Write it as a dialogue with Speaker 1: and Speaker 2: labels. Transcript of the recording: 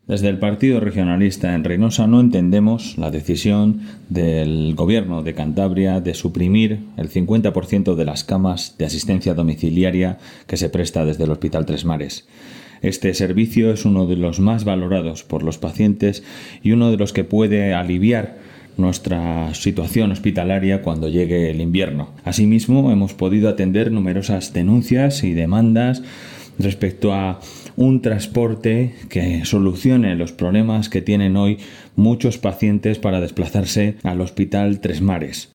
Speaker 1: Desde el Partido Regionalista en Reynosa no entendemos la decisión del Gobierno de Cantabria de suprimir el 50% de las camas de asistencia domiciliaria que se presta desde el Hospital Tres Mares. Este servicio es uno de los más valorados por los pacientes y uno de los que puede aliviar nuestra situación hospitalaria cuando llegue el invierno. Asimismo, hemos podido atender numerosas denuncias y demandas respecto a un transporte que solucione los problemas que tienen hoy muchos pacientes para desplazarse al Hospital Tres Mares.